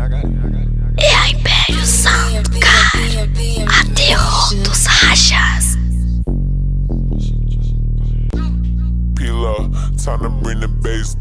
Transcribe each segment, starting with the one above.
É a Império Santo, cara. A terror dos rachas. Time to bring the bass.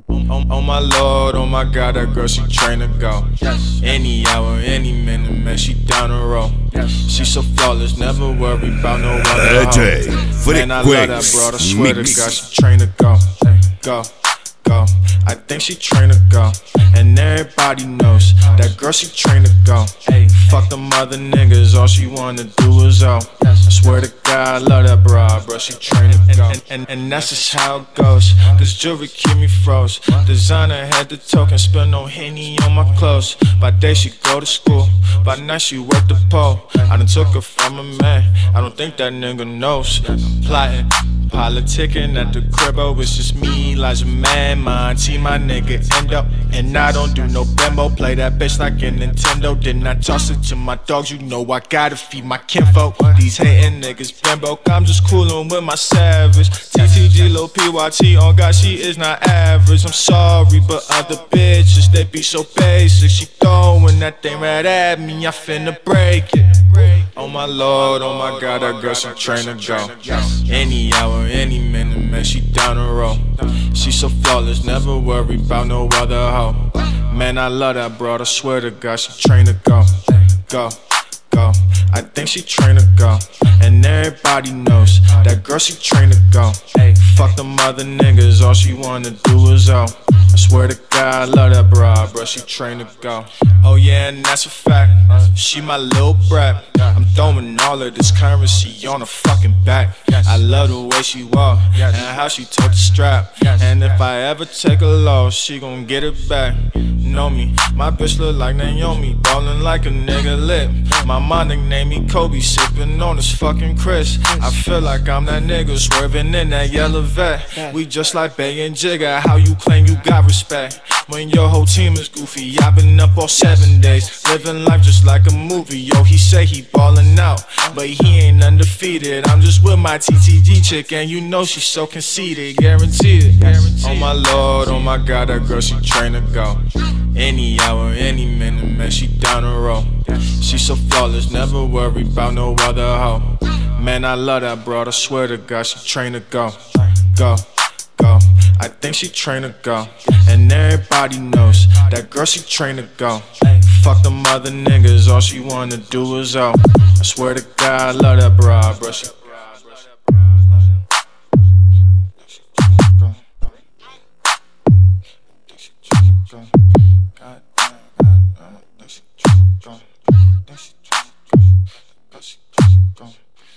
Oh my lord, oh my god, that girl, she trained to go. Any hour, any minute, man, she down the road. She so flawless, never worry about no other hoe. Man, I love that broad, I swear to God, she trained to go. Go, go, I think she trained to go. And everybody knows that girl, she trained to go. Fuck them other niggas, all she wanna do is I swear to God, I love that broad, bro, she trained to go. And that's just how it goes, cause jewelry keep me froze. Designer head to toe, can spill no Henny on my clothes. By day she go to school, by night she work the pole. I done took her from a man, I don't think that nigga knows. I'm plotting, politicking at the crib, oh, it's just me, Elijah Man, my auntie, my nigga Endo. And I don't do no bimbo, play that bitch like a Nintendo. Then I toss it to my dogs, you know I gotta feed my kinfolk. These hating niggas bimbo, I'm just coolin' with my savage. TTG, Lil PYT, on God, she is not average. I'm sorry, but other bitches, they be so basic. She throwin' that thing right at me, I finna break it. Oh my lord, oh my god, that girl, she trained to go. Any hour, any minute, man, she down the road. She so flawless, never worry about no other hoe. Man, I love that broad, I swear to God, she trained to go. Go, go, I think she trained to go. And everybody knows that girl, she trained to go. Fuck them other niggas, all she wanna do is I swear to God, I love that broad, bro, she trained to go. Oh yeah, and that's a fact, she my little brat. I'm throwing all of this currency on her fucking back. I love the way she walk, and how she took the strap. And if I ever take a loss, she gon' get it back. Know me, my bitch look like Naomi, ballin' like a nigga lit. My mom nicknamed me Kobe, sippin' on this fucking Chris. I feel like I'm that nigga swerving in that yellow vet. We just like Bay and Jigga, how you claim you got respect when your whole team is goofy. I've been up all 7 days, living life just like a movie. Yo, he say he ballin' out, but he ain't undefeated. I'm just with my TTG chick, and you know she's so conceited, guaranteed. Oh my lord, oh my god, that girl, she trained to go. Any hour, any minute, man, she down the road. She so flawless, never worry about no other hoe. Man, I love that broad, I swear to God, she trained to go. Go, go, I think she trained to go. And everybody knows that girl, she trained to go. Fuck them other niggas, all she wanna do is I swear to God, I love that broad, bro, she go.